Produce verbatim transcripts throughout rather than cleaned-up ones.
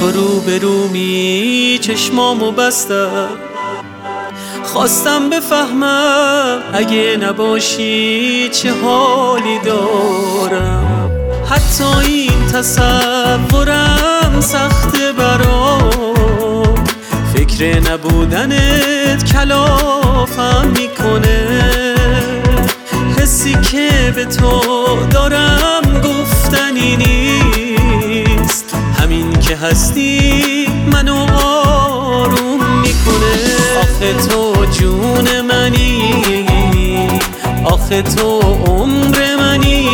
تو رو به رومی چشمامو بستم، خواستم بفهمم اگه نباشی چه حالی دارم. حتی این تصورم سخته برام، فکر نبودنت کلافم میکنه. حسی که به تو دارم گفتنی نیست، همین که هستی منو آروم میکنه. آخه تو جون منی، آخه تو عمر منی،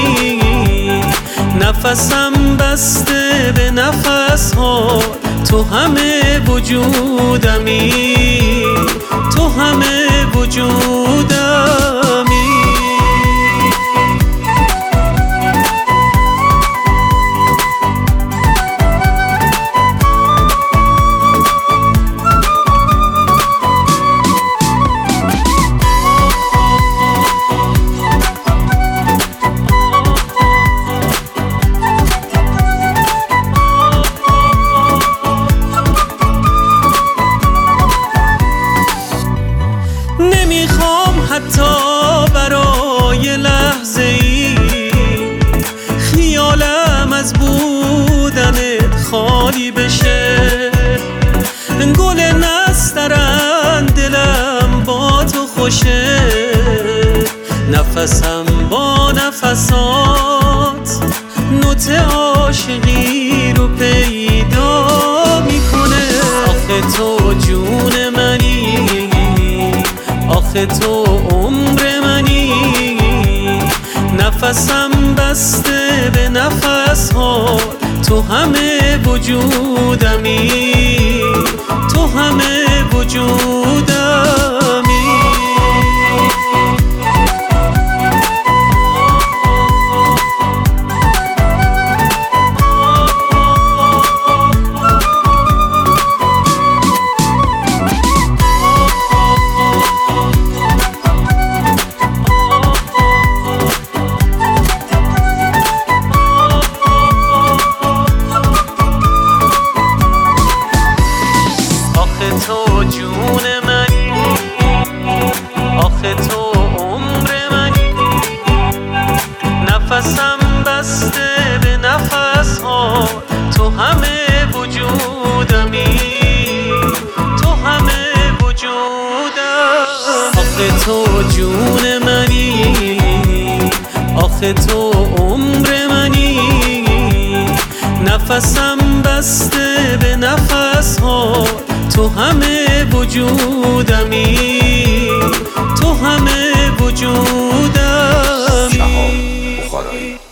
نفسم بسته به نفس ها، تو همه وجودمی، تو همه وجودمی. نمیخوام حتی برای لحظه ای خیالم از بودنت خالی بشه. گل نسترن دلم با تو خوشه، نفسم با نفسات نوت عاشقی رو پیدا میکنه. آخه تو جون منی، آخه تو عمر منی، نفسم بسته به نفس ها، تو همه وجودمی، تو همه وجودمی. تو جون منی، آخه تو عمر منی، نفسم بسته به نفس ها، تو همه وجودمی، تو همه وجودم. آخه تو جون منی، آخه تو عمر منی، نفسم بسته به نفس ها، تو همه وجودمی، تو همه وجودمی.